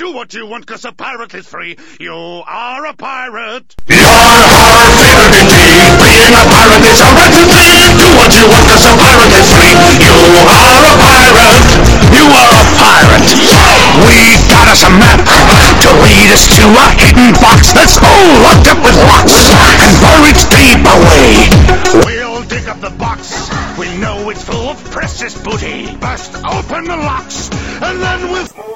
Do what you want, 'cause a pirate is free. You are a pirate. You're our favorite indeed. Being a pirate is a right to be. Do what you want, 'cause a pirate is free. You are a pirate. You are a pirate. We got us a map to lead us to a hidden box that's all locked up with locks and buried deep away. We'll dig up the box. We know it's full of precious booty. Burst open the locks, and then we'll...